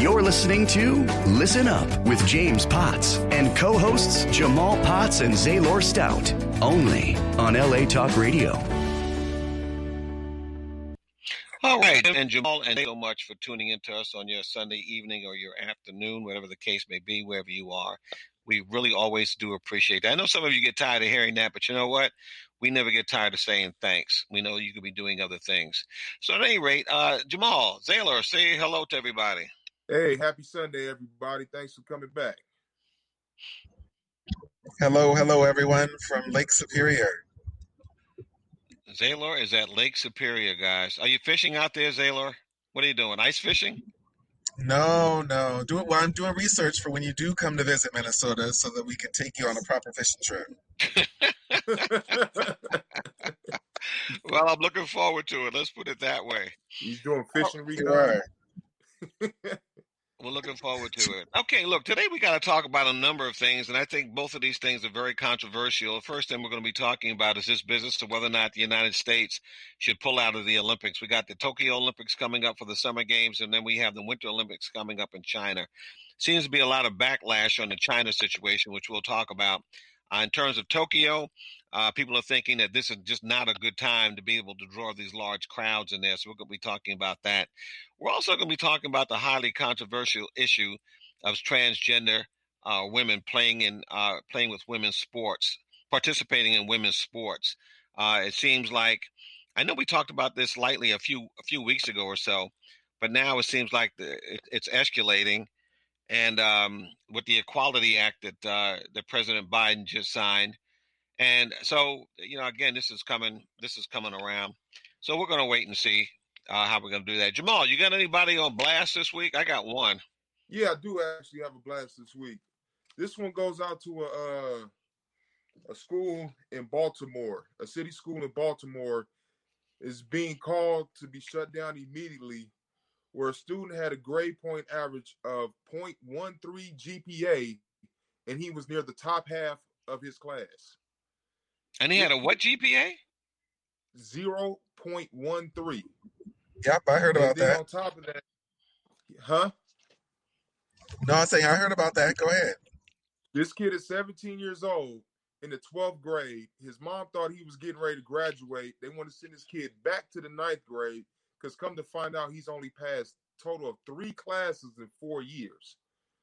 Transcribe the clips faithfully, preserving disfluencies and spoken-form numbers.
You're listening to Listen Up with James Potts and co-hosts Jamal Potts and Zaylor Stout, only on L A Talk Radio. All right, and Jamal, and thank you so much for tuning in to us on your Sunday evening or your afternoon, whatever the case may be, wherever you are. We really always do appreciate that. I know some of you get tired of hearing that, but you know what? We never get tired of saying thanks. We know you could be doing other things. So at any rate, uh, Jamal, Zaylor, say hello to everybody. Hey, happy Sunday, everybody. Thanks for coming back. Hello, hello, everyone from Lake Superior. Zaylor is at Lake Superior, guys. Are you fishing out there, Zaylor? What are you doing, ice fishing? No, no. Do it. Well, I'm doing research for when you do come to visit Minnesota so that we can take you on a proper fishing trip. Well, I'm looking forward to it. Let's put it that way. He's doing fishing recon. We're looking forward to it. Okay, look, today we got to talk about a number of things, and I think both of these things are very controversial. The first thing we're going to be talking about is this business of whether or not the United States should pull out of the Olympics. We got the Tokyo Olympics coming up for the Summer Games, and then we have the Winter Olympics coming up in China. Seems to be a lot of backlash on the China situation, which we'll talk about. Uh, in terms of Tokyo, uh, people are thinking that this is just not a good time to be able to draw these large crowds in there. So we're going to be talking about that. We're also going to be talking about the highly controversial issue of transgender uh, women playing in uh, playing with women's sports, participating in women's sports. Uh, it seems like, I know we talked about this lightly a few a few weeks ago or so, but now it seems like the, it, it's escalating. And um, with the Equality Act that uh, that President Biden just signed, and so you know, again, this is coming. This is coming around. So we're going to wait and see uh, how we're going to do that. Jamal, you got anybody on blast this week? I got one. Yeah, I do actually have a blast this week. This one goes out to a uh, a school in Baltimore. A city school in Baltimore is being called to be shut down immediately, where a student had a grade point average of point one three G P A, and he was near the top half of his class. And he had a what G P A? zero point one three. Yep, I heard about and then that. On top of that, huh? No, I'm saying I heard about that. Go ahead. This kid is seventeen years old in the twelfth grade. His mom thought he was getting ready to graduate. They want to send his kid back to the ninth grade because come to find out he's only passed a total of three classes in four years.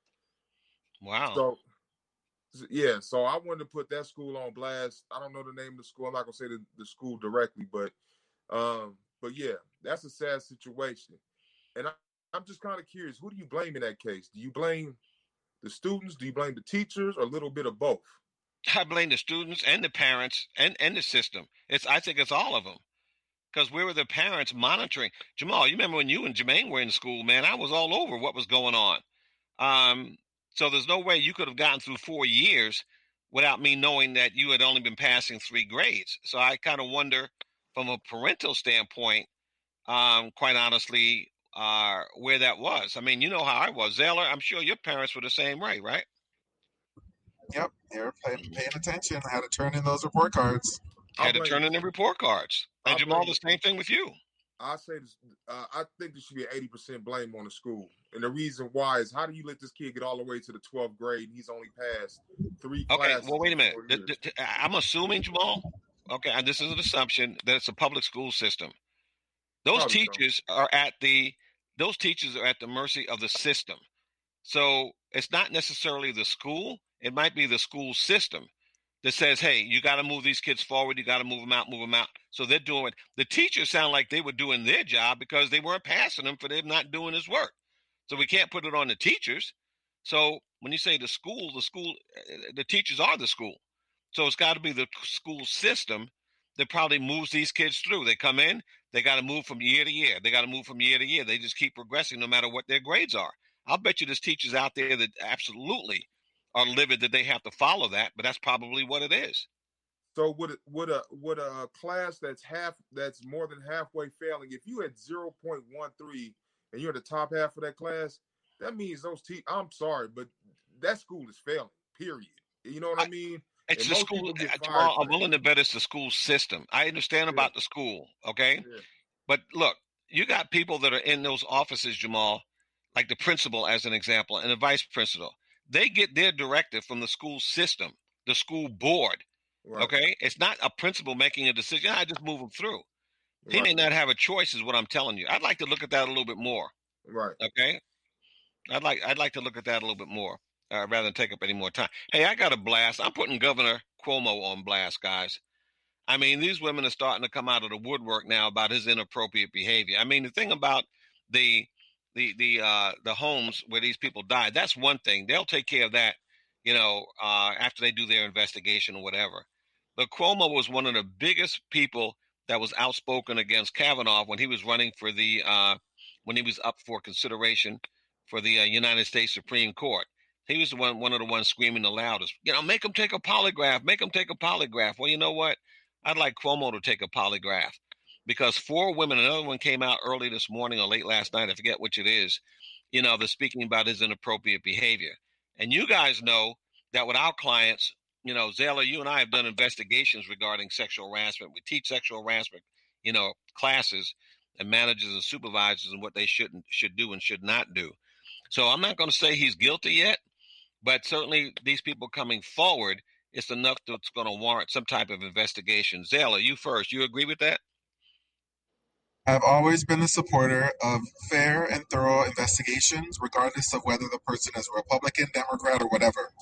Wow. So, yeah, so I wanted to put that school on blast. I don't know the name of the school. I'm not going to say the, the school directly, but um, but yeah, that's a sad situation. And I, I'm just kind of curious, who do you blame in that case? Do you blame the students? Do you blame the teachers, or a little bit of both? I blame the students and the parents and, and the system. It's I think it's all of them. Because we were the parents monitoring. Jamal, you remember when you and Jermaine were in school, man, I was all over what was going on. Um, so there's no way you could have gotten through four years without me knowing that you had only been passing three grades. So I kind of wonder from a parental standpoint, um, quite honestly, uh, where that was. I mean, you know how I was. Zaylor, I'm sure your parents were the same way, right? Yep, they were paying, paying attention. I had to turn in those report cards. Had to turn in the report cards. And Jamal, the same thing with you. I say this. Uh, I think there should be an eighty percent blame on the school, and the reason why is how do you let this kid get all the way to the twelfth grade and he's only passed three okay, classes? Okay, well, wait a minute. The, the, the, I'm assuming, Jamal. Okay, and this is an assumption that it's a public school system. Those Probably teachers so. are at the those teachers are at the mercy of the system. So it's not necessarily the school. It might be the school system that says, hey, you got to move these kids forward. You got to move them out, move them out. So they're doing it. The teachers sound like they were doing their job because they weren't passing them for them not doing his work. So we can't put it on the teachers. So when you say the school, the school, the teachers are the school. So it's got to be the school system that probably moves these kids through. They come in, they got to move from year to year. They got to move from year to year. They just keep progressing no matter what their grades are. I'll bet you there's teachers out there that absolutely are livid that they have to follow that, but that's probably what it is. So would it, would a would a class that's half that's more than halfway failing, if you had zero point one three and you're in the top half of that class, that means those te- I'm sorry, but that school is failing. Period. You know what I, I mean? It's and the school. Jamal, I'm willing to bet it's the school system. I understand yeah. about the school, okay? Yeah. But look, you got people that are in those offices, Jamal, like the principal as an example, and the vice principal, they get their directive from the school system, the school board. Right. Okay, it's not a principal making a decision. I just move them through. He Right. may not have a choice, is what I'm telling you. I'd like to look at that a little bit more. Right. Okay, I'd like I'd like to look at that a little bit more, uh, rather than take up any more time. Hey, I got a blast. I'm putting Governor Cuomo on blast, guys. I mean, these women are starting to come out of the woodwork now about his inappropriate behavior. I mean, the thing about the the the uh, the homes where these people died, that's one thing. They'll take care of that, you know, uh, after they do their investigation or whatever. But Cuomo was one of the biggest people that was outspoken against Kavanaugh when he was running for the uh, when he was up for consideration for the uh, United States Supreme Court. He was the one one of the ones screaming the loudest. You know, make him take a polygraph. Make him take a polygraph. Well, you know what? I'd like Cuomo to take a polygraph, because four women, another one came out early this morning or late last night, I forget which it is, you know, they're speaking about his inappropriate behavior. And you guys know that with our clients, you know, Zayla, you and I have done investigations regarding sexual harassment. We teach sexual harassment, you know, classes and managers and supervisors and what they should should do and should not do. So I'm not going to say he's guilty yet, but certainly these people coming forward, it's enough that's going to warrant some type of investigation. Zayla, you first. You agree with that? I've always been a supporter of fair and thorough investigations, regardless of whether the person is Republican, Democrat, or whatever.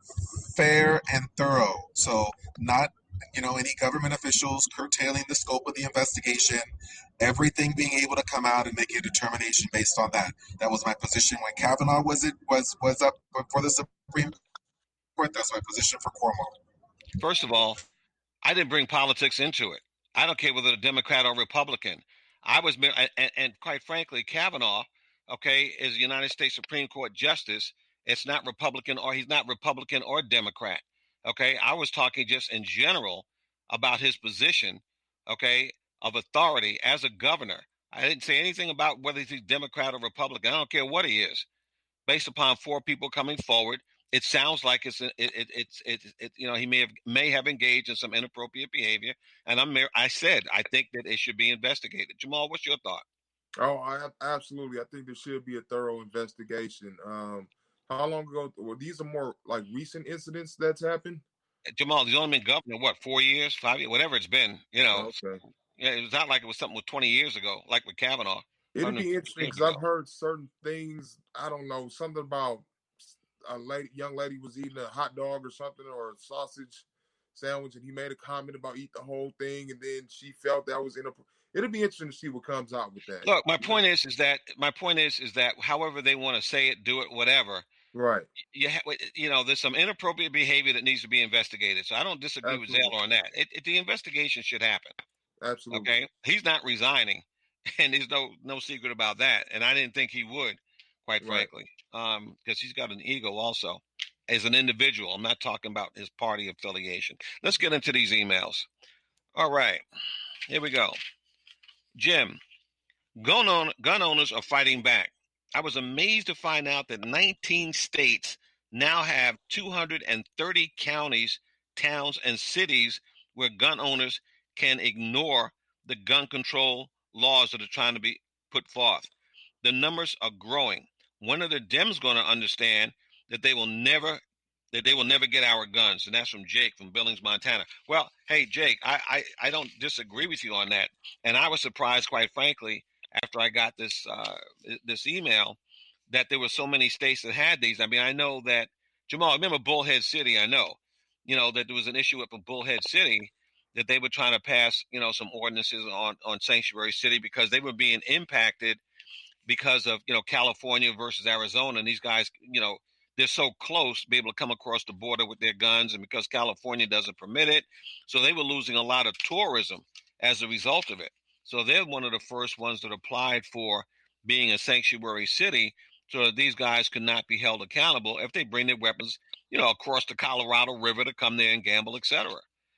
Fair and thorough. So not, you know, any government officials curtailing the scope of the investigation, everything being able to come out and make a determination based on that. That was my position when Kavanaugh was it was was up for the Supreme Court. That's my position for Cuomo. First of all, I didn't bring politics into it. I don't care whether a Democrat or Republican. I was, and, and quite frankly, Kavanaugh, okay, is a United States Supreme Court justice. It's not Republican, or he's not Republican or Democrat. Okay, I was talking just in general about his position, okay, of authority as a governor. I didn't say anything about whether he's Democrat or Republican. I don't care what he is. Based upon four people coming forward, it sounds like it's it, it, it's it, it you know he may have may have engaged in some inappropriate behavior, and I'm I said I think that it should be investigated. Jamal, what's your thought? Oh, I absolutely. I think there should be a thorough investigation. Um, how long ago? Well, these are more like recent incidents that's happened. Jamal, he's only been governor what four years, five years, whatever it's been. You know, oh, okay. Yeah, it was not like it was something with twenty years ago, like with Kavanaugh. It'd be interesting because I've heard certain things. I don't know, something about a lady, young lady was eating a hot dog or something, or a sausage sandwich, and he made a comment about eat the whole thing, and then she felt that was inappropriate. It'll be interesting to see what comes out with that. Look, my point is, is that my point is, is that however they want to say it, do it, whatever. Right. You ha- you know, there's some inappropriate behavior that needs to be investigated. So I don't disagree Absolutely. with Zayla on that. It, it, the investigation should happen. Absolutely. Okay. He's not resigning, and there's no no secret about that. And I didn't think he would, quite right. frankly, um, because he's got an ego also as an individual. I'm not talking about his party affiliation. Let's get into these emails. All right. Here we go. Jim, gun, on, gun owners are fighting back. I was amazed to find out that nineteen states now have two hundred thirty counties, towns, and cities where gun owners can ignore the gun control laws that are trying to be put forth. The numbers are growing. When are the Dems going to understand that they will never that they will never get our guns? And that's from Jake from Billings, Montana. Well, hey, Jake, I, I, I don't disagree with you on that. And I was surprised, quite frankly, after I got this uh, this email, that there were so many states that had these. I mean, I know that, Jamal, remember Bullhead City, I know, you know, that there was an issue up in Bullhead City that they were trying to pass, you know, some ordinances on, on Sanctuary City because they were being impacted because of, you know, California versus Arizona. And these guys, you know, they're so close to be able to come across the border with their guns, and because California doesn't permit it. So they were losing a lot of tourism as a result of it. So they're one of the first ones that applied for being a sanctuary city so that these guys could not be held accountable if they bring their weapons, you know, across the Colorado River to come there and gamble, et cetera.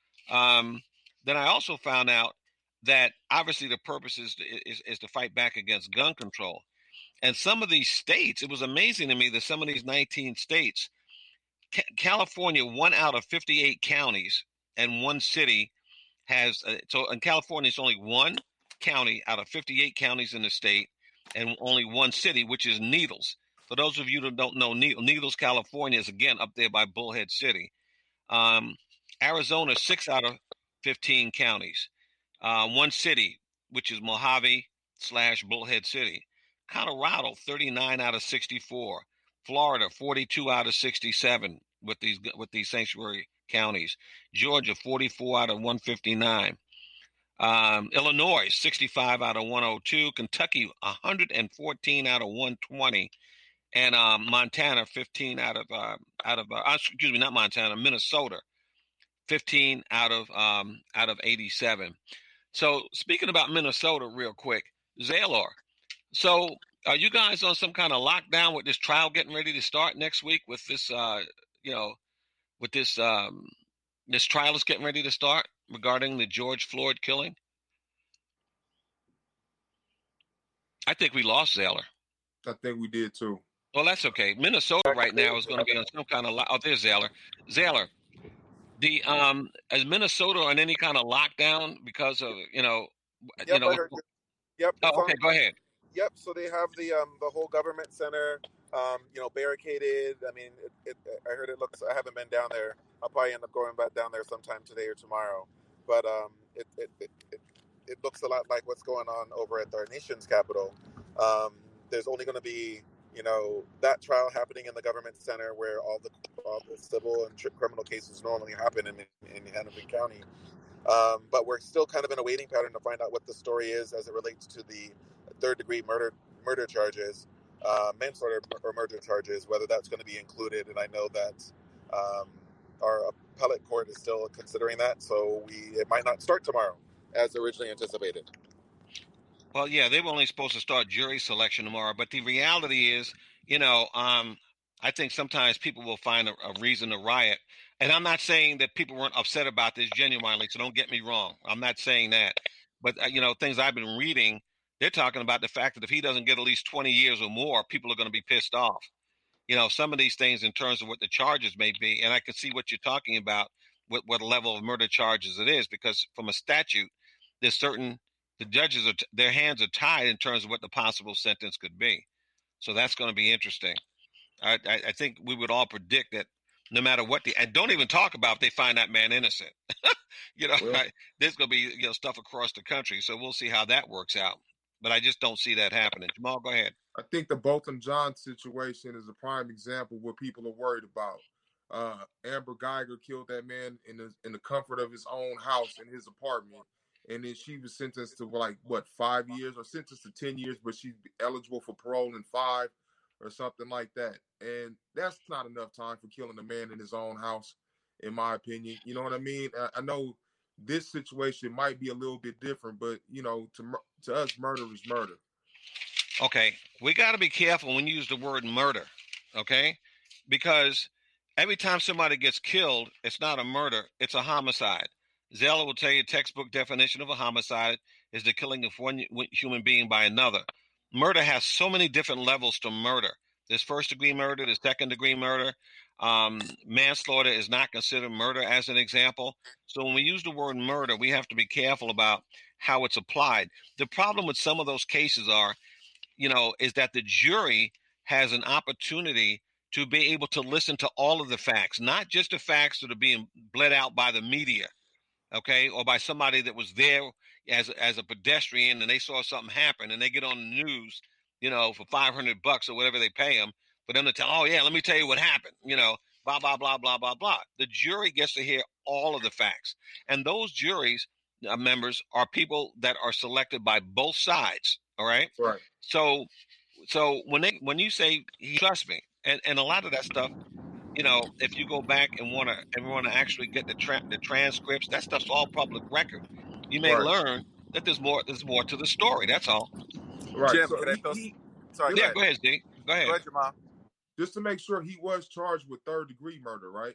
Um, then I also found out that obviously the purpose is, is, is to fight back against gun control. And some of these states, it was amazing to me that some of these nineteen states, ca- California, one out of fifty-eight counties and one city has, uh, so in California, it's only one county out of fifty-eight counties in the state and only one city, which is Needles. For those of you that don't know, Needles, California is, again, up there by Bullhead City. Um, Arizona, six out of fifteen counties. Uh, one city, which is Mojave slash Bullhead City. Colorado, thirty-nine out of sixty-four. Florida, forty-two out of sixty-seven with these with these sanctuary counties. Georgia, forty-four out of one fifty-nine. Um, Illinois, sixty-five out of one oh two. Kentucky, one hundred fourteen out of one twenty. And um, Montana, fifteen out of uh, out of uh, excuse me, not Montana, Minnesota, fifteen out of um, out of eighty-seven. So speaking about Minnesota, real quick, Zaylor. So are you guys on some kind of lockdown with this trial getting ready to start next week? With this, uh, you know, with this um, this trial is getting ready to start regarding the George Floyd killing? I think we lost Zaylor. I think we did too. Well, that's okay. Minnesota right now is going to be on some kind of lo- oh, there's Zaylor. Zaylor, the um, is Minnesota on any kind of lockdown because of you know, Yep, you know? I heard you. Yep. Oh, it's okay, on- go ahead. Yep. So they have the um the whole government center, um you know, barricaded. I mean, it, it, I heard it looks. I haven't been down there. I'll probably end up going back down there sometime today or tomorrow. But um, it it it, it, it looks a lot like what's going on over at our nation's capital. Um, there's only going to be, you know, that trial happening in the government center where all the all the civil and tri- criminal cases normally happen in in Hennepin County. Um, but we're still kind of in a waiting pattern to find out what the story is as it relates to the third degree murder murder charges, uh, manslaughter or murder charges, whether that's going to be included. And I know that um, our appellate court is still considering that, so we it might not start tomorrow as originally anticipated. Well, yeah, they were only supposed to start jury selection tomorrow, but the reality is, you know, um, I think sometimes people will find a, a reason to riot. And I'm not saying that people weren't upset about this genuinely, so don't get me wrong. I'm not saying that. But, uh, you know, things I've been reading, they're talking about the fact that if he doesn't get at least twenty years or more, people are going to be pissed off. You know, some of these things in terms of what the charges may be. And I can see what you're talking about, what, what level of murder charges it is, because from a statute, there's certain, the judges, are their hands are tied in terms of what the possible sentence could be. So that's going to be interesting. I, I, I think we would all predict that no matter what the, and don't even talk about if they find that man innocent. you know, Well, I, there's going to be, you know, stuff across the country. So we'll see how that works out. But I just don't see that happening. Jamal, go ahead. I think the Botham Jean situation is a prime example of what people are worried about. Uh, Amber Geiger killed that man in the in the comfort of his own house in his apartment, and then she was sentenced to like what five years or sentenced to ten years, but she's eligible for parole in five or something like that. And that's not enough time for killing a man in his own house, in my opinion. You know what I mean? I, I know this situation might be a little bit different, but you know, to mur- to us, murder is murder. Okay, we got to be careful when you use the word murder, okay? Because every time somebody gets killed, it's not a murder, it's a homicide. Zeller will tell you textbook definition of a homicide is the killing of one human being by another. Murder has so many different levels to murder. There's first degree murder, there's second degree murder. Um, manslaughter is not considered murder as an example. So when we use the word murder, we have to be careful about how it's applied. The problem with some of those cases are, you know, is that the jury has an opportunity to be able to listen to all of the facts, not just the facts that are being bled out by the media, okay, or by somebody that was there as as a pedestrian and they saw something happen and they get on the news, you know, for five hundred bucks or whatever they pay them for them to tell, oh yeah, let me tell you what happened, you know, blah, blah, blah, blah, blah, blah. The jury gets to hear all of the facts. And those juries uh, members are people that are selected by both sides. All right. Right. So, so when they, when you say, he trust me, and, and a lot of that stuff, you know, if you go back and want to, and want to actually get the tra- the transcripts, that stuff's all public record. You may Right. learn that there's more, there's more to the story. That's all. Right. Jim, So can I he- throw- he- Sorry, Yeah. go Go ahead, Z. Go ahead. Go ahead, Jamal. just to make sure, he was charged with third degree murder, right?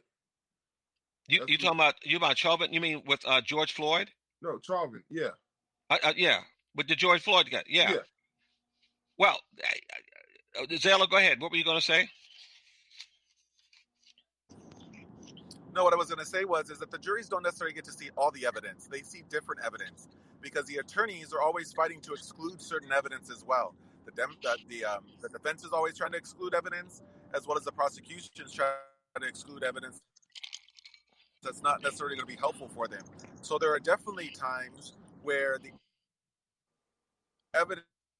You, That's you what- talking about, you about Chauvin? You mean with uh, George Floyd? No, Chauvin. Yeah. Uh, uh, yeah. With the George Floyd guy. Yeah. Yeah. Well, uh, uh, Zayla, go ahead. What were you going to say? No, what I was going to say was is that the juries don't necessarily get to see all the evidence. They see different evidence because the attorneys are always fighting to exclude certain evidence as well. The dem- the the, um, the defense is always trying to exclude evidence, as well as the prosecution's trying to exclude evidence that's not necessarily going to be helpful for them. So there are definitely times where the evidence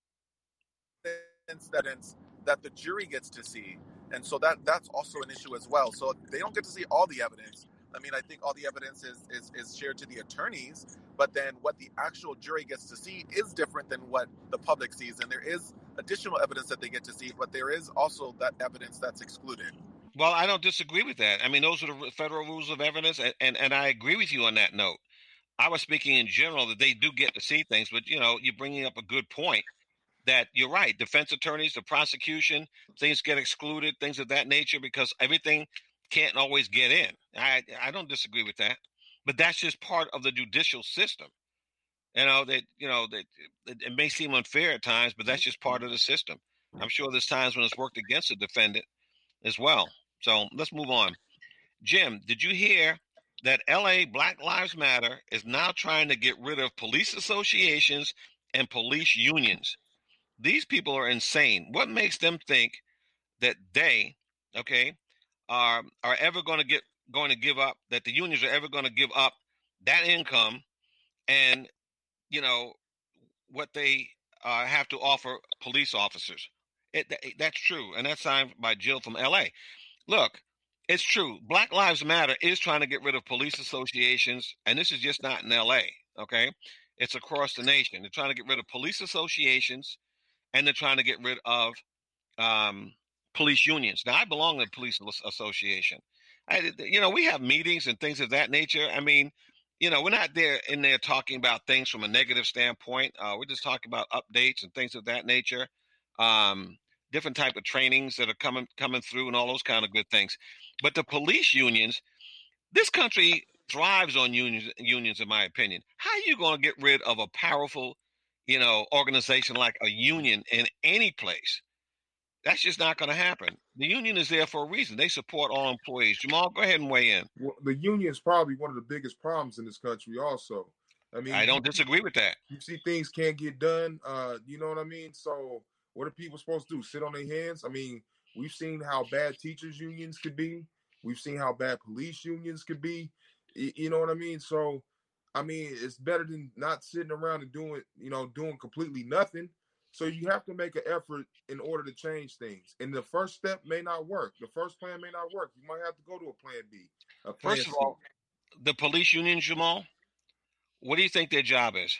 that that the jury gets to see, and so that that's also an issue as well. So they don't get to see all the evidence. I mean, I think all the evidence is, is, is shared to the attorneys, but then what the actual jury gets to see is different than what the public sees. And there is additional evidence that they get to see, but there is also that evidence that's excluded. Well, I don't disagree with that. I mean, those are the federal rules of evidence, and, and, and I agree with you on that note. I was speaking in general that they do get to see things, but, you know, you're bringing up a good point that you're right. Defense attorneys, the prosecution, things get excluded, things of that nature, because everything can't always get in. I I don't disagree with that, but that's just part of the judicial system. You know that you know that it, it may seem unfair at times, but that's just part of the system. I'm sure there's times when it's worked against the defendant as well. So let's move on. Jim, did you hear that L A Black Lives Matter is now trying to get rid of police associations and police unions? These people are insane. What makes them think that they, okay, are are ever going to get going to give up, that the unions are ever going to give up that income and, you know, what they uh, have to offer police officers? It, that, that's true. And that's signed by Jill from L A. Look, it's true. Black Lives Matter is trying to get rid of police associations. And this is just not in L A. Okay. It's across the nation. They're trying to get rid of police associations and they're trying to get rid of um, police unions. Now, I belong to the police association. I, you know, we have meetings and things of that nature. I mean, you know, we're not there in there talking about things from a negative standpoint. Uh, we're just talking about updates and things of that nature, um, different type of trainings that are coming coming through and all those kind of good things. But the police unions, this country thrives on unions, unions, in my opinion. How are you going to get rid of a powerful, you know, organization like a union in any place? That's just not going to happen. The union is there for a reason. They support all employees. Jamal, go ahead and weigh in. Well, the union is probably one of the biggest problems in this country also. I mean, I don't disagree with that. You see things can't get done. Uh, you know what I mean? So what are people supposed to do? Sit on their hands? I mean, we've seen how bad teachers unions could be. We've seen how bad police unions could be. You know what I mean? So, I mean, it's better than not sitting around and doing, you know, doing completely nothing. So you have to make an effort in order to change things. And the first step may not work. The first plan may not work. You might have to go to a plan B. A plan First of all, the police union, Jamal, what do you think their job is?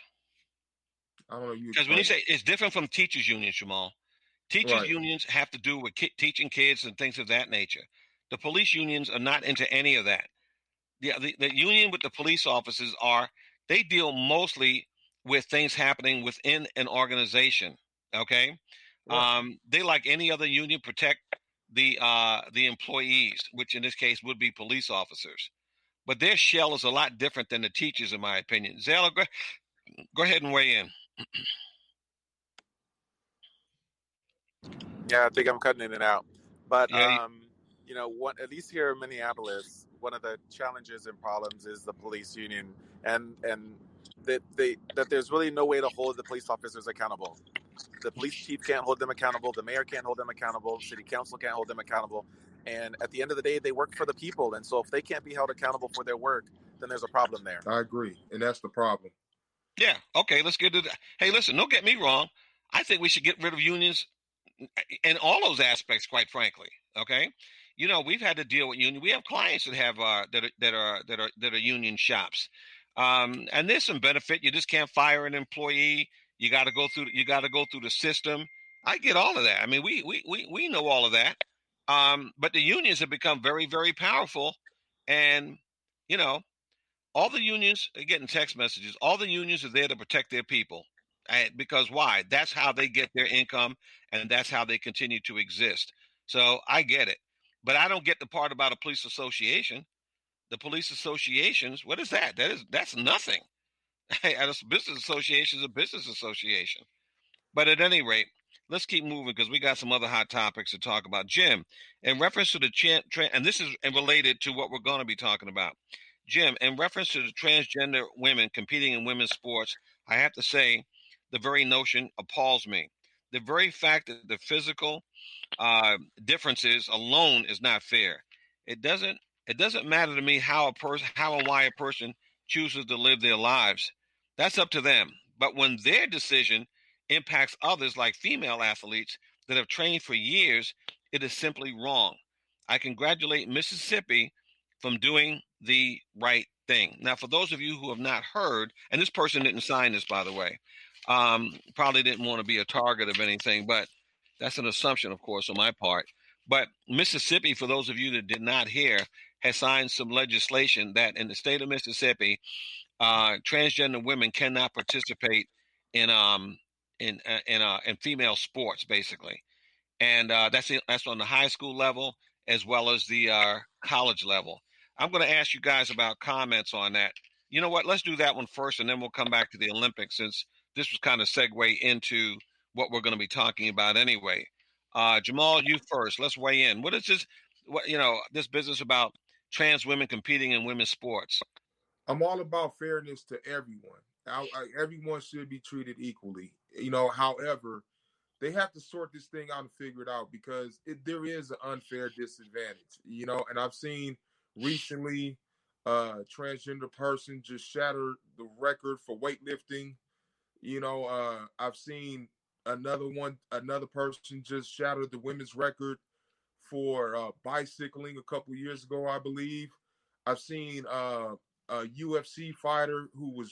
I don't know. Because when you say it's different from teachers' unions, Jamal, teachers' right. unions have to do with ki- teaching kids and things of that nature. The police unions are not into any of that. The, the, the union with the police officers are, they deal mostly with things happening within an organization. Okay. Right. Um, they, like any other union, protect the, uh, the employees, which in this case would be police officers, but their shell is a lot different than the teachers, in my opinion. Zayla, go, go ahead and weigh in. Yeah, I think I'm cutting in and out, but, yeah, um, you know, what, at least here in Minneapolis, one of the challenges and problems is the police union, and, and that they, that there's really no way to hold the police officers accountable. The police chief can't hold them accountable. The mayor can't hold them accountable. City council can't hold them accountable. And at the end of the day, they work for the people. And so if they can't be held accountable for their work, then there's a problem there. I agree. And that's the problem. Yeah. Okay. Let's get to that. Hey, listen, don't get me wrong. I think we should get rid of unions in all those aspects, quite frankly. Okay. You know, we've had to deal with union. We have clients that have, uh, that are, that are, that are, that are union shops. Um, and there's some benefit. You just can't fire an employee. You got to go through, you got to go through the system. I get all of that. I mean, we, we, we, we know all of that. Um, but the unions have become very, very powerful. And, you know, all the unions are getting text messages. All the unions are there to protect their people. And because why? That's how they get their income, and that's how they continue to exist. So I get it. But I don't get the part about a police association. The police associations, what is that? That is, that's nothing. A business association is a business association. But at any rate, let's keep moving because we got some other hot topics to talk about. Jim, in reference to the, tra- tra- and this is related to what we're going to be talking about. Jim, in reference to the transgender women competing in women's sports, I have to say the very notion appalls me. the very fact that the physical uh, differences alone is not fair. It doesn't. It doesn't matter to me how a person, how and why a person chooses to live their lives. That's up to them. But when their decision impacts others, like female athletes that have trained for years, it is simply wrong. I congratulate Mississippi from doing the right thing. Now, for those of you who have not heard, and this person didn't sign this, by the way, um, probably didn't want to be a target of anything, but that's an assumption, of course, on my part. But Mississippi, for those of you that did not hear, has signed some legislation that in the state of Mississippi, uh, transgender women cannot participate in um in uh, in uh, in female sports, basically, and uh, that's that's on the high school level as well as the uh, college level. I'm going to ask you guys about comments on that. You know what? Let's do that one first, and then we'll come back to the Olympics, since this was kind of segue into what we're going to be talking about anyway. Uh, Jamal, you first. Let's weigh in. What is this? What you know? This business about trans women competing in women's sports. I'm all about fairness to everyone. I, I, everyone should be treated equally. You know, however, they have to sort this thing out and figure it out, because it, there is an unfair disadvantage. You know, and I've seen recently a uh, transgender person just shatter the record for weightlifting. You know, uh, I've seen another one, another person just shattered the women's record for uh, bicycling a couple years ago, I believe. I've seen uh, a U F C fighter who was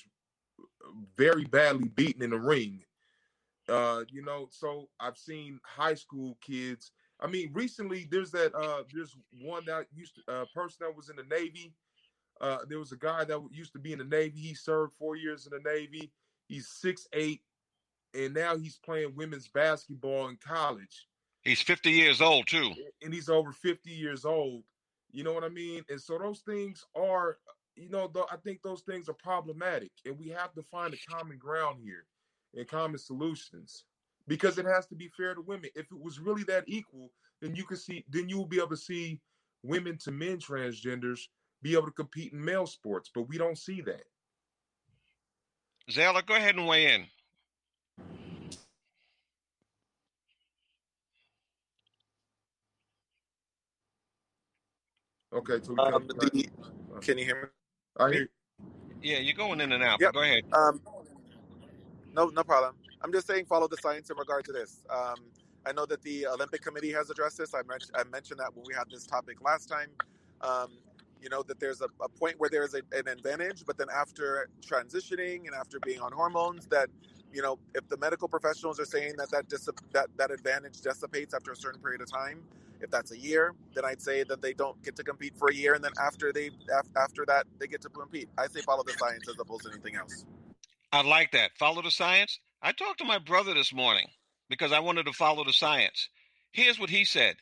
very badly beaten in the ring. Uh, you know, so I've seen high school kids. I mean, recently there's that uh, there's one that used to, uh, person that was in the Navy. Uh, there was a guy that used to be in the Navy. He served four years in the Navy. He's six eight, and now he's playing women's basketball in college. He's fifty years old too, and he's over fifty years old. You know what I mean? And so those things are, you know, th- I think those things are problematic, and we have to find a common ground here and common solutions, because it has to be fair to women. If it was really that equal, then you could see, then you will be able to see women to men transgenders be able to compete in male sports, but we don't see that. Zayla, go ahead and weigh in. Okay, so um, the, can you hear me? I hear. Yeah, you're going in and out. Yep. But go ahead. Um, no, no problem. I'm just saying, follow the science in regard to this. Um, I know that the Olympic Committee has addressed this. I, men- I mentioned that when we had this topic last time. Um, you know, that there's a, a point where there's a, an advantage, but then after transitioning and after being on hormones, that, you know, if the medical professionals are saying that that, dis- that that advantage dissipates after a certain period of time, if that's a year, then I'd say that they don't get to compete for a year, and then after they af- after that they get to compete. I say follow the science as opposed to anything else. I like that. Follow the science. I talked to my brother this morning because I wanted to follow the science. Here's what he said.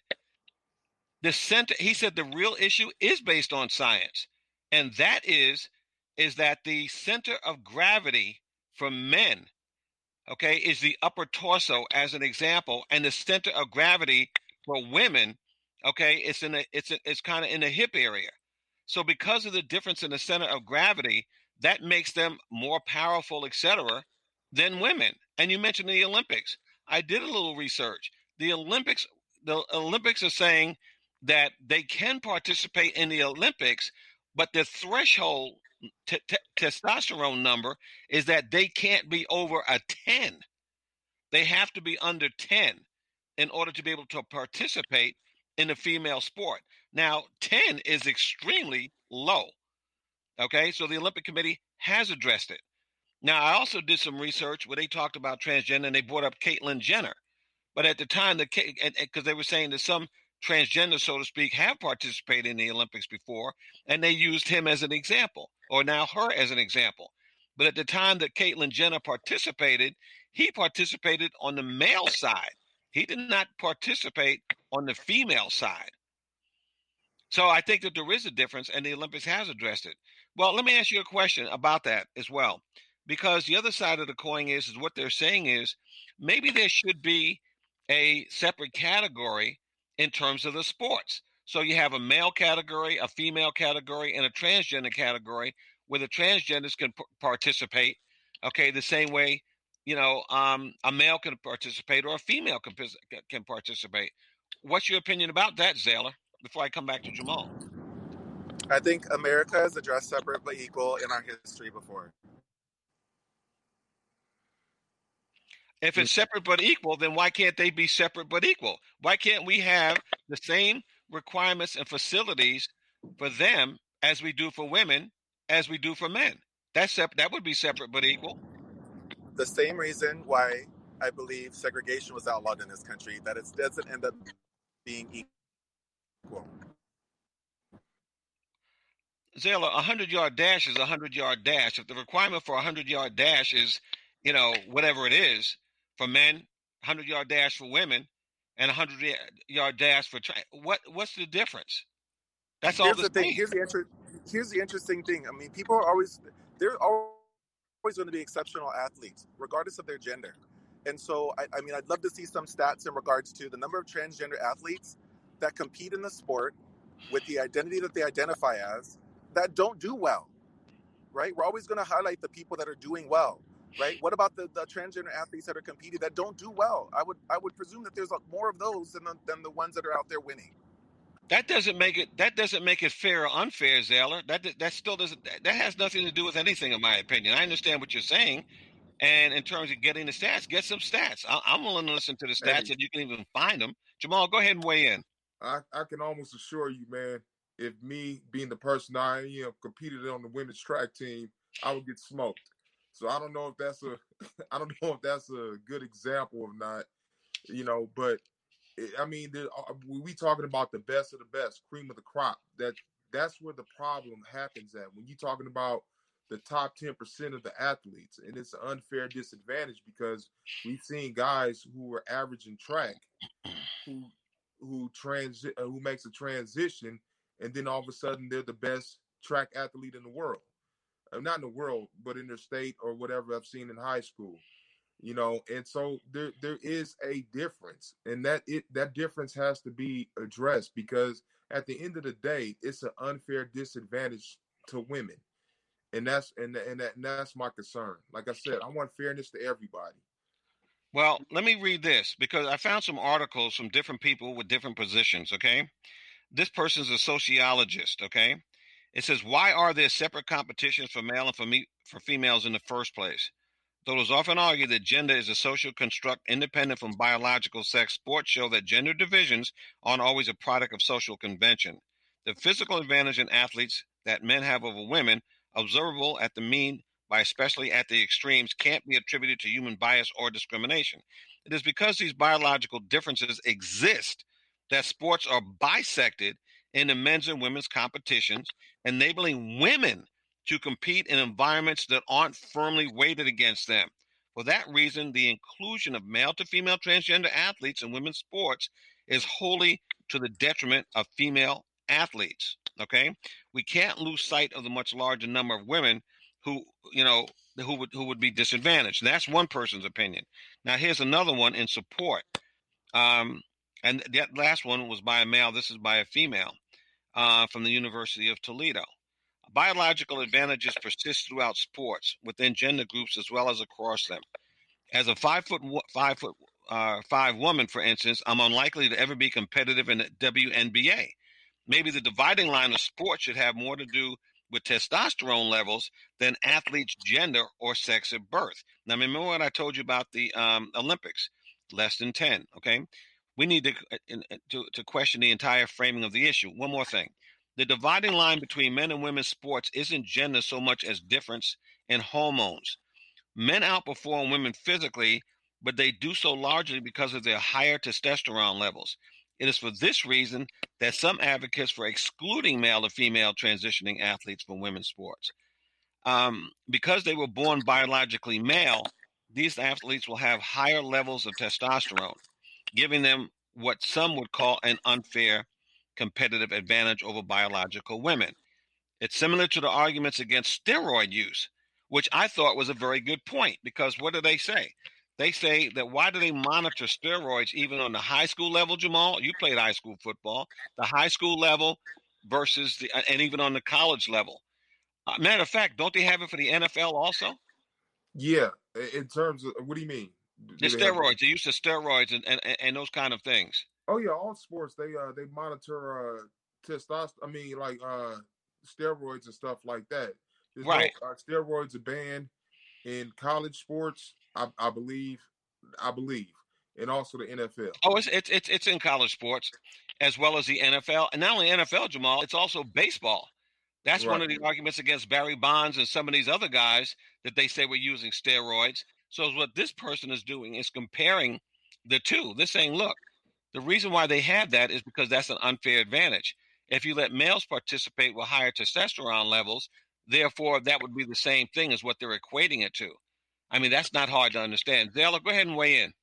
The center, he said the real issue is based on science, and that is is that the center of gravity for men, okay, is the upper torso as an example, and the center of gravity for women, okay, it's in a, it's a, it's kind of in the hip area. So because of the difference in the center of gravity, that makes them more powerful, et cetera, than women. And you mentioned the Olympics. I did a little research. The Olympics, the Olympics are saying that they can participate in the Olympics, but the threshold t- t- testosterone number is that they can't be over a ten. They have to be under ten in order to be able to participate in the female sport. Now, ten is extremely low. Okay, so the Olympic Committee has addressed it. Now, I also did some research where they talked about transgender, and they brought up Caitlyn Jenner. But at the time, the because they were saying that some transgender, so to speak, have participated in the Olympics before, and they used him as an example, or now her as an example. But at the time that Caitlyn Jenner participated, he participated on the male side. He did not participate on the female side. So I think that there is a difference, and the Olympics has addressed it. Well, let me ask you a question about that as well, because the other side of the coin is, is what they're saying is maybe there should be a separate category in terms of the sports. So you have a male category, a female category, and a transgender category where the transgenders can p- participate, okay, the same way you know, um, a male can participate or a female can, can participate. What's your opinion about that, Zayler, before I come back to Jamal? I think America has addressed separate but equal in our history before. If it's separate but equal, then why can't they be separate but equal? Why can't we have the same requirements and facilities for them as we do for women, as we do for men? That's sep- that would be separate but equal. The same reason why I believe segregation was outlawed in this country, that it doesn't end up being equal. Zayler, a hundred-yard dash is a hundred-yard dash. If the requirement for a hundred-yard dash is, you know, whatever it is, for men, hundred-yard dash for women, and a hundred-yard dash for tra- what? What's the difference? That's all Here's the the thing. same. Here's the inter- Here's the interesting thing. I mean, people are always they're always going to be exceptional athletes, regardless of their gender. And so, I, I mean, I'd love to see some stats in regards to the number of transgender athletes that compete in the sport with the identity that they identify as, that don't do well, right? We're always going to highlight the people that are doing well, right? What about the, the transgender athletes that are competing that don't do well? I would I would presume that there's more of those than the, than the ones that are out there winning. That doesn't make it. That doesn't make it fair or unfair, Zayler. That that still doesn't. That has nothing to do with anything, in my opinion. I understand what you're saying, and in terms of getting the stats, get some stats. I, I'm willing to listen to the stats Hey. if you can even find them. Jamal, go ahead and weigh in. I, I can almost assure you, man, if me being the person I am competed on the women's track team, I would get smoked. So I don't know if that's a, I don't know if that's a good example or not, you know. But it, I mean, the, uh, we talking about the best of the best, cream of the crop. That that's where the problem happens at when you're talking about the top ten percent of the athletes, and it's an unfair disadvantage because we've seen guys who were average in track who who transi- uh, who makes a transition, and then all of a sudden they're the best track athlete in the world. Uh, not in the world, but in their state or whatever I've seen in high school. You know, and so there there is a difference, and that it that difference has to be addressed because at the end of the day, it's an unfair disadvantage to women, and that's and and, that, and that's my concern. Like I said, I want fairness to everybody. Well, let me read this because I found some articles from different people with different positions, okay? This person's a sociologist, okay? It says, why are there separate competitions for male and for, me, for females in the first place? Though it is often argued that gender is a social construct independent from biological sex, sports show that gender divisions aren't always a product of social convention. The physical advantage in athletes that men have over women, observable at the mean by especially at the extremes, can't be attributed to human bias or discrimination. It is because these biological differences exist that sports are bisected into men's and women's competitions, enabling women to compete in environments that aren't firmly weighted against them. For that reason, the inclusion of male to female transgender athletes in women's sports is wholly to the detriment of female athletes. Okay, we can't lose sight of the much larger number of women who, you know, who would who would be disadvantaged. That's one person's opinion. Now, here's another one in support. Um, and that last one was by a male. This is by a female uh, from the University of Toledo. Biological advantages persist throughout sports within gender groups as well as across them. As a five foot five foot uh, five woman, for instance, I'm unlikely to ever be competitive in the W N B A. Maybe the dividing line of sports should have more to do with testosterone levels than athletes' gender or sex at birth. Now, remember what I told you about the um, Olympics? Less than ten, okay? We need to, to, to question the entire framing of the issue. One more thing. The dividing line between men and women's sports isn't gender so much as difference in hormones. Men outperform women physically, but they do so largely because of their higher testosterone levels. It is for this reason that some advocates for excluding male to female transitioning athletes from women's sports. Um, because they were born biologically male, these athletes will have higher levels of testosterone, giving them what some would call an unfair competitive advantage over biological women. It's similar to the arguments against steroid use, which I thought was a very good point, because what do they say? They say that why do they monitor steroids even on the high school level, Jamal? You played high school football, the high school level versus the, and even on the college level. Uh, matter of fact, don't they have it for the N F L also? Yeah, in terms of what do you mean? The Do they have? steroids, the use of steroids and, and, and those kind of things. Oh yeah, all sports they uh they monitor uh testosterone. I mean, like uh steroids and stuff like that. There's no Right. uh, steroids are banned in college sports. I, I believe, I believe, and also the N F L. Oh, it's, it's it's it's in college sports as well as the N F L, and not only N F L, Jamal. It's also baseball. That's one Right. of the arguments against Barry Bonds and some of these other guys that they say were using steroids. So what this person is doing is comparing the two. They're saying, look, the reason why they have that is because that's an unfair advantage. If you let males participate with higher testosterone levels, therefore that would be the same thing as what they're equating it to. I mean, that's not hard to understand. Zella, go ahead and weigh in.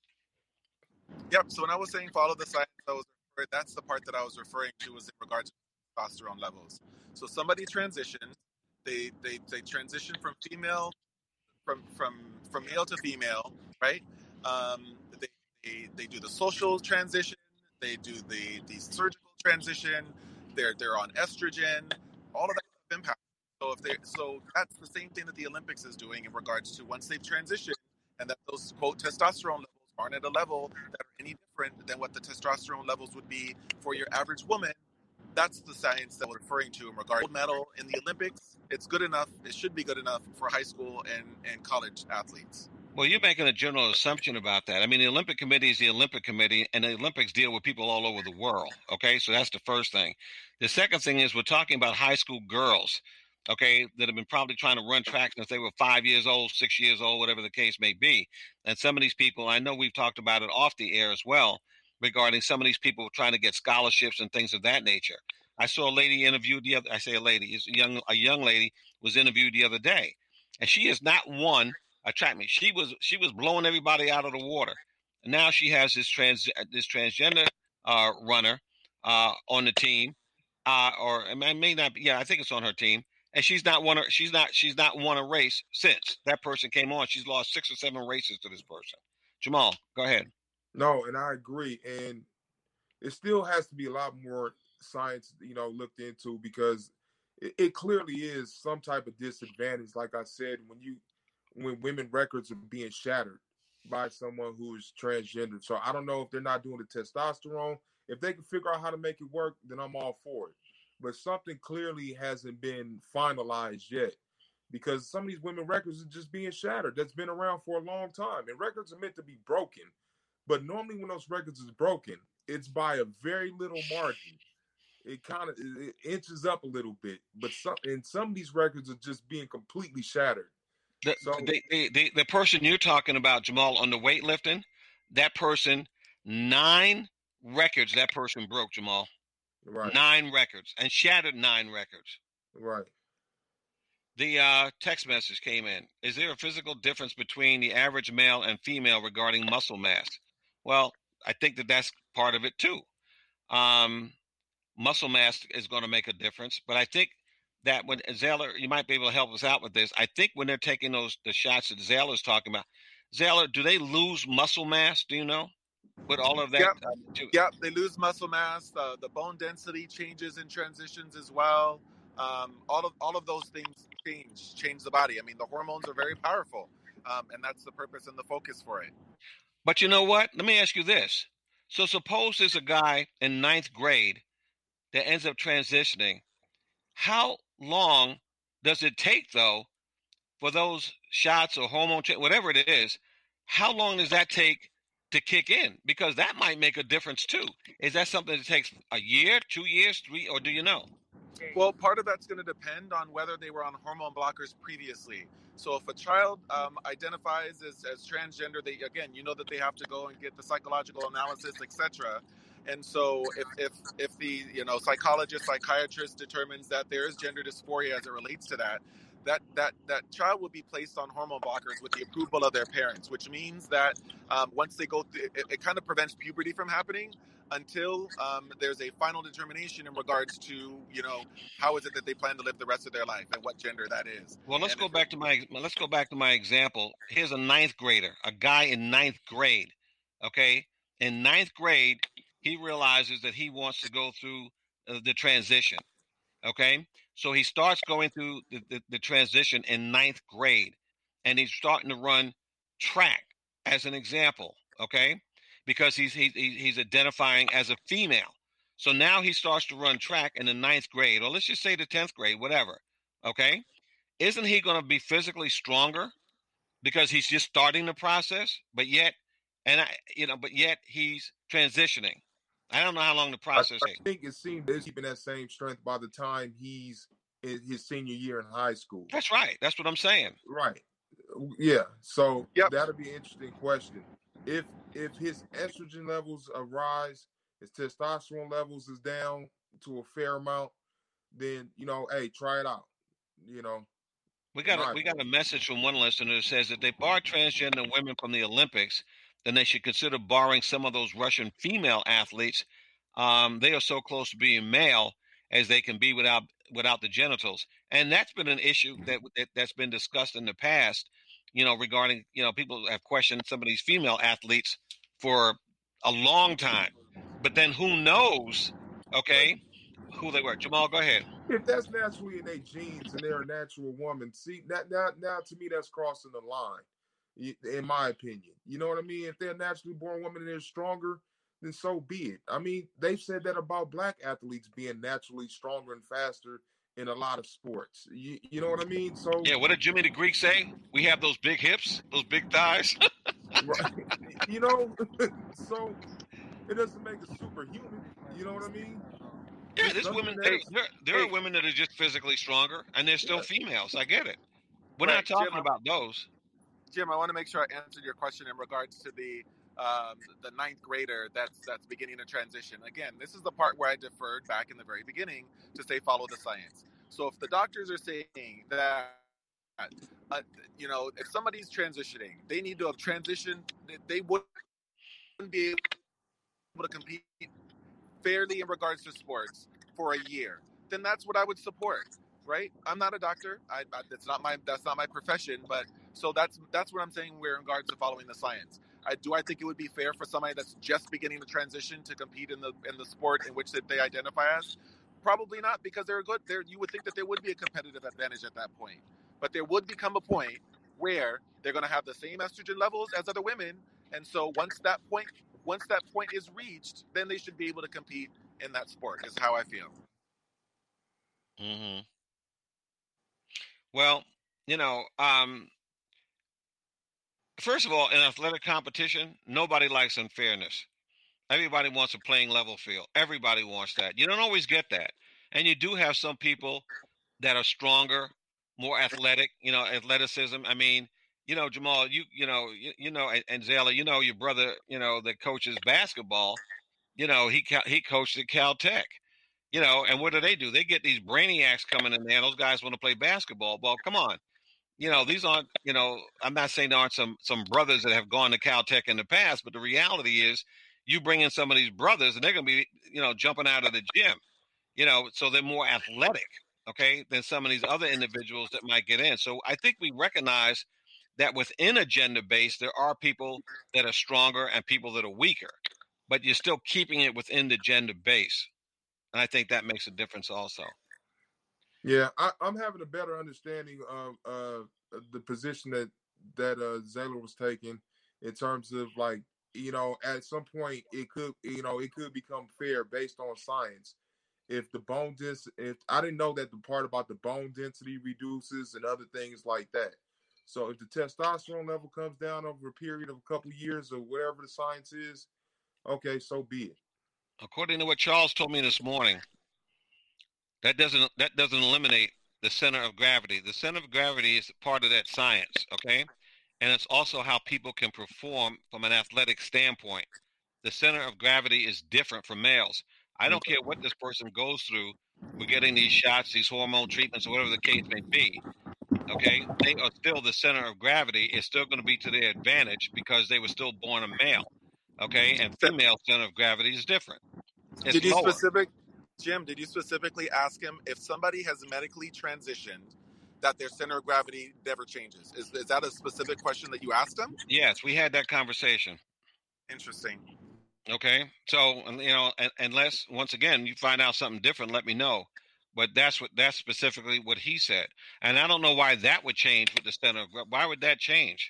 Yep. So when I was saying follow the science, I was referring, that's the part that I was referring to was in regards to testosterone levels. So somebody transitions, they they they transition from female from from from male to female, right? Um, they, they they do the social transition, they do the the surgical transition. They're they're on estrogen, all of that impact. So if they so that's the same thing that the Olympics is doing in regards to once they've transitioned and that those quote testosterone levels aren't at a level that are any different than what the testosterone levels would be for your average woman. That's the science that we're referring to in regard to gold medal in the Olympics. It's good enough. It should be good enough for high school and, and college athletes. Well, you're making a general assumption about that. I mean, the Olympic Committee is the Olympic Committee, and the Olympics deal with people all over the world. Okay, so that's the first thing. The second thing is we're talking about high school girls, okay, that have been probably trying to run track since they were five years old, six years old, whatever the case may be. And some of these people, I know we've talked about it off the air as well, regarding some of these people trying to get scholarships and things of that nature. I saw a lady interviewed the other. I say a lady, is a young a young lady was interviewed the other day, and she has not won a track meet. She was she was blowing everybody out of the water. And now she has this trans this transgender uh, runner uh, on the team, uh, or it may not be. Yeah, I think it's on her team, and she's not won. A, she's not she's not won a race since that person came on. She's lost six or seven races to this person. Jamal, go ahead. No, and I agree. And it still has to be a lot more science, you know, looked into because it, it clearly is some type of disadvantage. Like I said, when you when women records are being shattered by someone who is transgender. So I don't know if they're not doing the testosterone. If they can figure out how to make it work, then I'm all for it. But something clearly hasn't been finalized yet because some of these women records are just being shattered. That's been around for a long time. And records are meant to be broken. But normally when those records is broken, it's by a very little margin. It kind of it inches up a little bit. But some and some of these records are just being completely shattered. The, So the, the, the, the person you're talking about, Jamal, on the weightlifting, that person, nine records that person broke, Jamal. right, Nine records and shattered nine records. right. The uh, text message came in. Is there a physical difference between the average male and female regarding muscle mass? Well, I think that that's part of it too. Um, muscle mass is going to make a difference, but I think that when Zeller, you might be able to help us out with this. I think when they're taking those the shots that Zeller's talking about, Zeller, do they lose muscle mass? Do you know? With all of that, Yep, uh, to, yep. They lose muscle mass. Uh, the bone density changes in transitions as well. Um, all of all of those things change change the body. I mean, the hormones are very powerful, um, and that's the purpose and the focus for it. But you know what? Let me ask you this. So suppose there's a guy in ninth grade that ends up transitioning. How long does it take, though, for those shots or hormone, cha- whatever it is, how long does that take to kick in? Because that might make a difference, too. Is that something that takes a year, two years, three, or do you know? Well, part of that's going to depend on whether they were on hormone blockers previously. So if a child um, identifies as, as transgender, they again, you know that they have to go and get the psychological analysis, et cetera. And so if, if if the you know psychologist, psychiatrist determines that there is gender dysphoria as it relates to that, that that that child will be placed on hormone blockers with the approval of their parents, which means that um, once they go through, it, it kind of prevents puberty from happening until um, there's a final determination in regards to, you know, how is it that they plan to live the rest of their life and what gender that is. Well, let's And go if back to my let's go back to my example. Here's a ninth grader, a guy in ninth grade. Okay, in ninth grade, he realizes that he wants to go through uh, the transition. Okay, so he starts going through the, the, the transition in ninth grade. and he's starting to run track as an example, okay? Because he's he's he's identifying as a female. So now he starts to run track in the ninth grade, or let's just say the tenth grade, whatever, okay? Isn't he going to be physically stronger because he's just starting the process? But yet, and I, you know, but yet he's transitioning. I don't know how long the process I, is. I think it seems he's keeping that same strength by the time he's in his senior year in high school. That's right. That's what I'm saying. Right. Yeah. So Yep. that'll be an interesting question. If if his estrogen levels rise, his testosterone levels is down to a fair amount, then you know, hey, try it out. You know. We got a, Right. we got a message from one listener that says that they bar transgender women from the Olympics, then they should consider barring some of those Russian female athletes. Um, they are so close to being male as they can be without without the genitals, and that's been an issue that, that that's been discussed in the past. You know, regarding you know people have questioned some of these female athletes for a long time, but then who knows? Okay, who they were. Jamal, go ahead. If that's naturally in their genes and they're a natural woman, see that now, now to me that's crossing the line, in my opinion. You know what I mean? If they're a naturally born woman and they're stronger, then so be it. I mean, they've said that about black athletes being naturally stronger and faster in a lot of sports. You, you know what I mean? So yeah, what did Jimmy the Greek say? We have those big hips, those big thighs. right. You know, so it doesn't make us superhuman. You know what I mean? Yeah, there's women. There, there, there are women that are just physically stronger, and they're still Yeah. females. I get it. We're Right, not talking Jim, about those. Jim, I want to make sure I answered your question in regards to the um, the ninth grader that's that's beginning to transition. Again, this is the part where I deferred back in the very beginning to say follow the science. So if the doctors are saying that, uh, you know, if somebody's transitioning, they need to have transitioned. They wouldn't be able to compete fairly in regards to sports for a year. Then that's what I would support. Right? I'm not a doctor. I, I that's not my that's not my profession. But so that's that's what I'm saying. We're in regards to following the science. I do. I think it would be fair for somebody that's just beginning to transition to compete in the in the sport in which that they identify as. Probably not, because they're good. There, you would think that there would be a competitive advantage at that point. But there would become a point where they're going to have the same estrogen levels as other women, and so once that point once that point is reached, then they should be able to compete in that sport. Is how I feel. Mm-hmm. Well, you know, um, first of all, in athletic competition, nobody likes unfairness. Everybody wants a playing level field. Everybody wants that. You don't always get that. And you do have some people that are stronger, more athletic, you know, athleticism. I mean, you know, Jamal, you you know, you, you know, and, and Zayla, you know, your brother, you know, that coaches basketball, you know, he he coached at Caltech. You know, and what do they do? They get these brainiacs coming in there, and those guys want to play basketball. Well, come on. You know, these aren't, you know, I'm not saying there aren't some some brothers that have gone to Caltech in the past, but the reality is you bring in some of these brothers and they're going to be, you know, jumping out of the gym, you know, so they're more athletic, okay, than some of these other individuals that might get in. So I think we recognize that within a gender base, there are people that are stronger and people that are weaker, but you're still keeping it within the gender base. And I think that makes a difference also. Yeah, I, I'm having a better understanding of uh, the position that that uh, Zayla was taking in terms of, like, you know, at some point it could, you know, it could become fair based on science. If the bone density, if I didn't know that the part about the bone density reduces and other things like that. So if the testosterone level comes down over a period of a couple of years or whatever the science is, okay, so be it. According to what Charles told me this morning, that doesn't that doesn't eliminate the center of gravity. The center of gravity is part of that science, okay? And it's also how people can perform from an athletic standpoint. The center of gravity is different for males. I don't care what this person goes through. We're getting these shots, these hormone treatments, or whatever the case may be. Okay, they are still the center of gravity. It's still going to be to their advantage because they were still born a male. Okay, and female center of gravity is different. It's Did you lower. specific, Jim? Did you specifically ask him if somebody has medically transitioned, that their center of gravity never changes? Is is that a specific question that you asked him? Yes, we had that conversation. Interesting. Okay, so you know, unless once again you find out something different, let me know. But that's what that's specifically what he said, and I don't know why that would change with the center. of gra- Why would that change?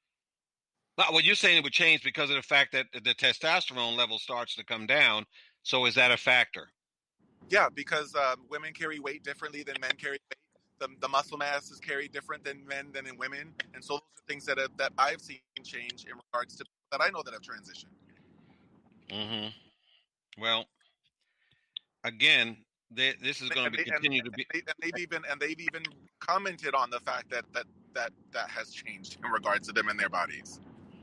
But well, you're saying it would change because of the fact that the testosterone level starts to come down. So is that a factor? Yeah, because um, women carry weight differently than men carry weight. The, the muscle mass is carried different than men than in women, and so those are things that have, that I've seen change in regards to that I know that have transitioned. Mm-hmm. Well, again, they, this is going to be And, they, and, continue to be. and, they, and they've even and they've even commented on the fact that that that that has changed in regards to them and their bodies.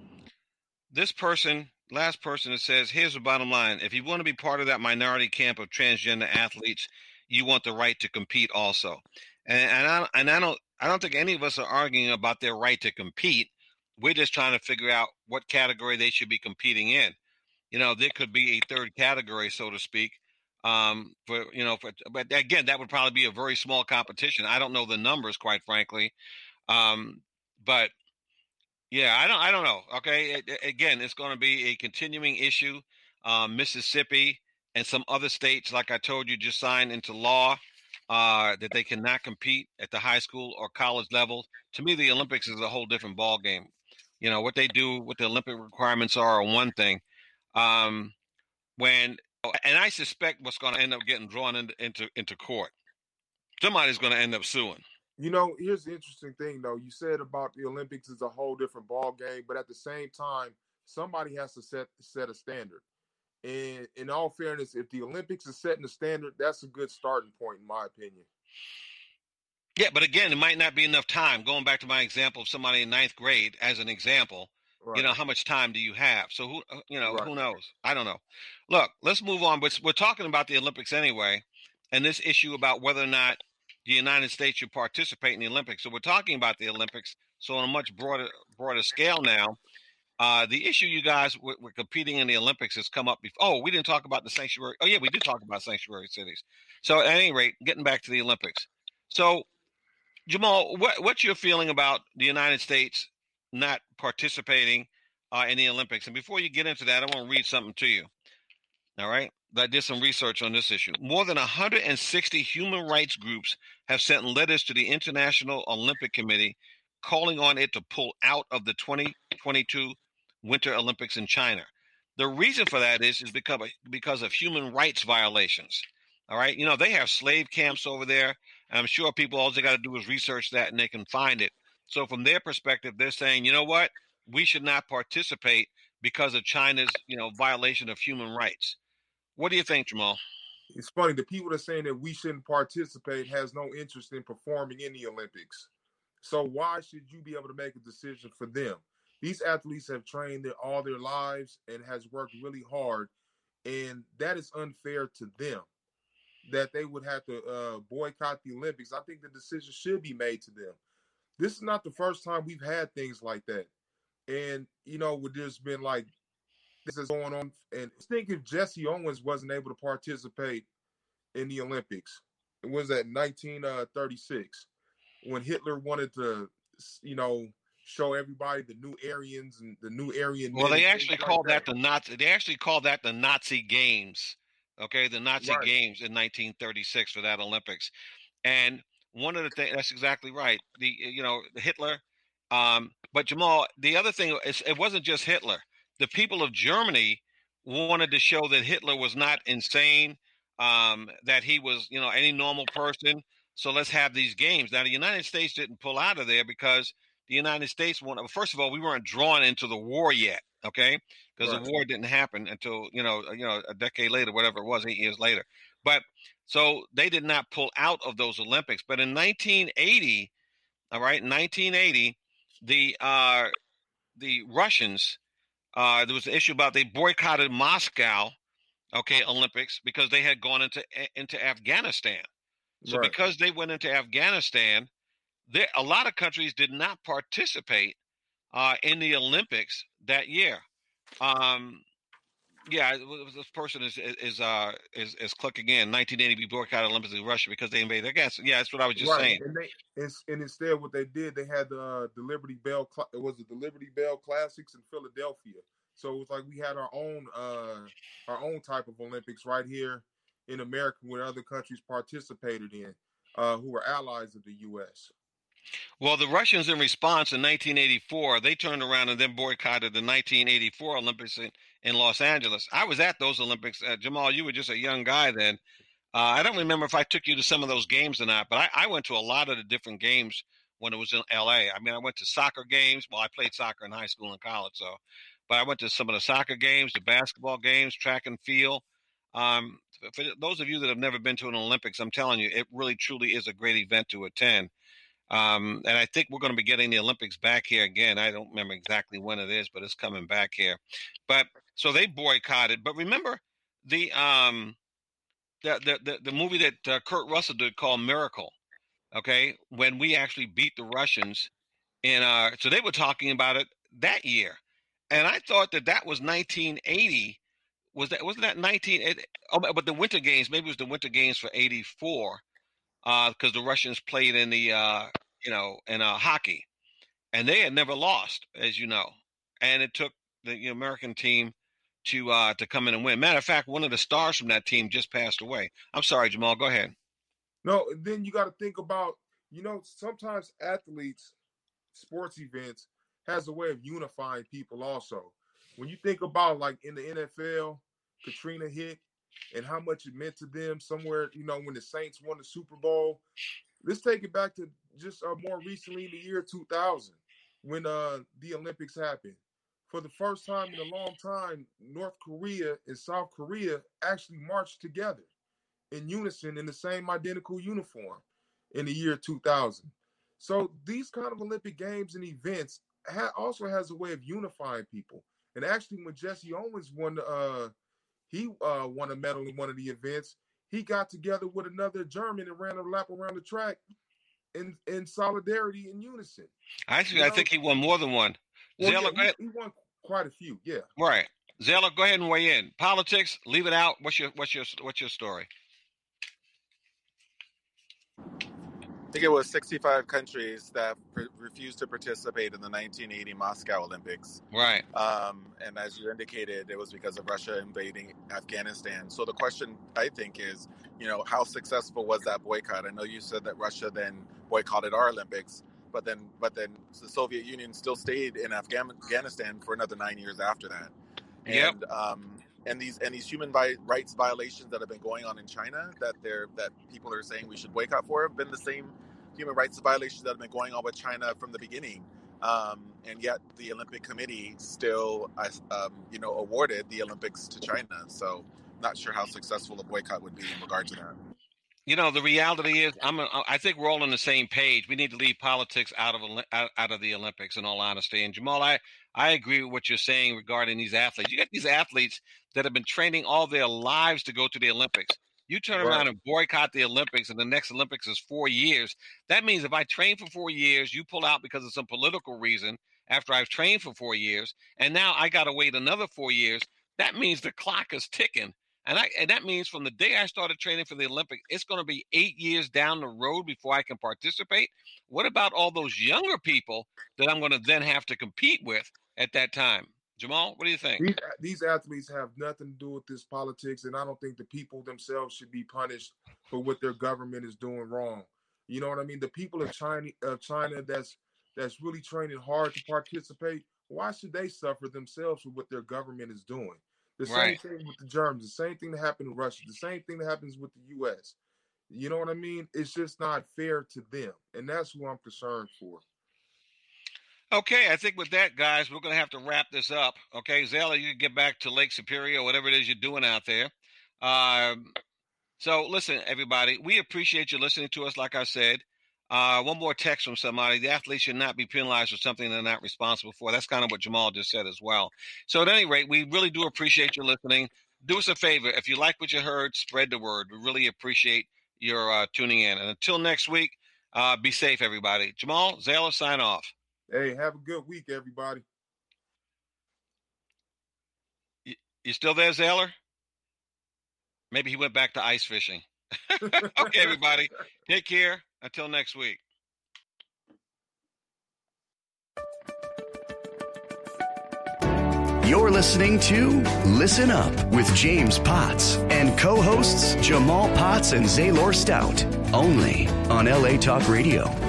This person, last person, that says, here's the bottom line. If you want to be part of that minority camp of transgender athletes, you want the right to compete also. And, and, I, and I, don't, I don't think any of us are arguing about their right to compete. We're just trying to figure out what category they should be competing in. You know, there could be a third category, so to speak. Um, for you know, for, but again, that would probably be a very small competition. I don't know the numbers, quite frankly. Um, but yeah, I don't. I don't know. Okay, it, it, again, it's going to be a continuing issue. Um, Mississippi and some other states, like I told you, just signed into law uh, that they cannot compete at the high school or college level. To me, the Olympics is a whole different ball game. You know what they do, what the Olympic requirements are, are one thing. Um, when and I suspect what's going to end up getting drawn into into, into court. Somebody's going to end up suing. You know, here's the interesting thing, though. You said about the Olympics is a whole different ball game, but at the same time, somebody has to set set a standard. And in all fairness, if the Olympics is setting the standard, that's a good starting point, in my opinion. Yeah, but again, it might not be enough time. Going back to my example of somebody in ninth grade as an example, right. You know, how much time do you have? So who, you know, right. Who knows? I don't know. Look, let's move on. But we're talking about the Olympics anyway, and this issue about whether or not the United States should participate in the Olympics. So we're talking about the Olympics. So on a much broader broader scale now, uh, the issue you guys were, were competing in the Olympics has come up before. Oh, we didn't talk about the sanctuary. Oh, yeah, we did talk about sanctuary cities. So at any rate, getting back to the Olympics. So, Jamal, what, what's your feeling about the United States not participating uh, in the Olympics? And before you get into that, I want to read something to you. All right. I did some research on this issue. More than one hundred sixty human rights groups have sent letters to the International Olympic Committee calling on it to pull out of the twenty twenty-two Winter Olympics in China. The reason for that is, is because, because of human rights violations. All right. You know, they have slave camps over there. And I'm sure people, all they got to do is research that and they can find it. So from their perspective, they're saying, you know what? We should not participate because of China's, you know, violation of human rights. What do you think, Jamal? It's funny. The people that are saying that we shouldn't participate has no interest in performing in the Olympics. So why should you be able to make a decision for them? These athletes have trained their, all their lives and has worked really hard. And that is unfair to them that they would have to uh, boycott the Olympics. I think the decision should be made to them. This is not the first time we've had things like that. And, you know, there's been like, this is going on. And think if Jesse Owens wasn't able to participate in the Olympics, it was at nineteen thirty-six when Hitler wanted to, you know, show everybody the new Aryans and the new Aryan. Well, they actually called like that. that the Nazi. They actually called that the Nazi Games. Okay, the Nazi right. Games in nineteen thirty-six for that Olympics, and one of the things that's exactly right. The you know Hitler, um, but Jamal, the other thing is it wasn't just Hitler. The people of Germany wanted to show that Hitler was not insane, um, that he was you know any normal person. So let's have these games. Now the United States didn't pull out of there because the United States wanted. First of all, we weren't drawn into the war yet. Okay, because right. the war didn't happen until you know, you know, a decade later, whatever it was, eight years later. But so they did not pull out of those Olympics. But in nineteen eighty, all right, nineteen eighty, the uh, the Russians, uh, there was an issue about they boycotted Moscow, okay, Olympics because they had gone into into Afghanistan. So right. because they went into Afghanistan, there a lot of countries did not participate uh, in the Olympics that year. Um, yeah, this person is is uh is, is clicking in. nineteen eighty, we boycotted Olympics in Russia because they invaded. I guess yeah, that's what I was just right. saying. And they and instead, what they did, they had the uh, the Liberty Bell. It was the Liberty Bell Classics in Philadelphia. So it was like we had our own uh our own type of Olympics right here in America when other countries participated in, uh, who were allies of the U S. Well, the Russians, in response in nineteen eighty-four, they turned around and then boycotted the nineteen eighty-four Olympics in, in Los Angeles. I was at those Olympics. Uh, Jamal, you were just a young guy then. Uh, I don't remember if I took you to some of those games or not, but I, I went to a lot of the different games when it was in L A. I mean, I went to soccer games. Well, I played soccer in high school and college, so. But I went to some of the soccer games, the basketball games, track and field. Um, for those of you that have never been to an Olympics, I'm telling you, it really, truly is a great event to attend. Um, and I think we're going to be getting the Olympics back here again. I don't remember exactly when it is, but it's coming back here. But so they boycotted. But remember the um, the the the, the movie that uh, Kurt Russell did called Miracle. Okay, when we actually beat the Russians in uh, so they were talking about it that year, and I thought that that was nineteen eighty. Was that wasn't that nineteen? It, oh, but the Winter Games, maybe it was the Winter Games for eighty-four. Because uh, the Russians played in the, uh, you know, in uh, hockey, and they had never lost, as you know. And it took the you know, American team to uh, to come in and win. Matter of fact, one of the stars from that team just passed away. I'm sorry, Jamal. Go ahead. No, then you got to think about, you know, sometimes athletes, sports events has a way of unifying people. Also, when you think about like in the N F L, Katrina hit. And how much it meant to them somewhere, you know, when the Saints won the Super Bowl. Let's take it back to just uh, more recently in the year two thousand when uh, the Olympics happened. For the first time in a long time, North Korea and South Korea actually marched together in unison in the same identical uniform in the year two thousand. So these kind of Olympic games and events ha- also has a way of unifying people. And actually, when Jesse Owens won the uh, He uh, won a medal in one of the events. He got together with another German and ran a lap around the track in, in solidarity and unison. Actually, you I know? think he won more than one. Well, Zayla, yeah, go ahead. He, he won quite a few, yeah. Right. Zayla, go ahead and weigh in. Politics, leave it out. What's your what's your what's your story? I think it was sixty-five countries that pre- refused to participate in the nineteen eighty Moscow Olympics. Right. Um, and as you indicated, it was because of Russia invading Afghanistan. So the question, I think, is, you know, how successful was that boycott? I know you said that Russia then boycotted our Olympics, but then but then the Soviet Union still stayed in Afghan- Afghanistan for another nine years after that. And, yep. um, and these and these human rights violations that have been going on in China that they're that people are saying we should boycott for have been the same human rights violations that have been going on with China from the beginning. Um, and yet the Olympic Committee still, um, you know, awarded the Olympics to China. So not sure how successful a boycott would be in regard to that. You know, the reality is, I'm. A, I think we're all on the same page. We need to leave politics out of out, out of the Olympics, in all honesty. And Jamal, I, I agree with what you're saying regarding these athletes. You got these athletes that have been training all their lives to go to the Olympics. You turn Right. around and boycott the Olympics, and the next Olympics is four years. That means if I train for four years, you pull out because of some political reason after I've trained for four years, and now I got to wait another four years. That means the clock is ticking. And, I, and that means from the day I started training for the Olympics, it's going to be eight years down the road before I can participate. What about all those younger people that I'm going to then have to compete with at that time? Jamal, what do you think? These, these athletes have nothing to do with this politics, and I don't think the people themselves should be punished for what their government is doing wrong. You know what I mean? The people of China, of China that's that's really training hard to participate, why should they suffer themselves for what their government is doing? The same Right. thing with the Germans, the same thing that happened in Russia, the same thing that happens with the U S. You know what I mean? It's just not fair to them, and that's who I'm concerned for. Okay, I think with that, guys, we're going to have to wrap this up. Okay, Zayla, you can get back to Lake Superior, whatever it is you're doing out there. Um, so listen, everybody, we appreciate you listening to us, like I said. Uh, one more text from somebody. The athletes should not be penalized for something they're not responsible for. That's kind of what Jamal just said as well. So at any rate, we really do appreciate you listening. Do us a favor. If you like what you heard, spread the word. We really appreciate your uh, tuning in. And until next week, uh, be safe, everybody. Jamal, Zayla, sign off. Hey, have a good week, everybody. You, you still there, Zayler? Maybe he went back to ice fishing. Okay, everybody. Take care. Until next week. You're listening to Listen Up with James Potts and co-hosts Jamal Potts and Zaylor Stout, only on L A Talk Radio.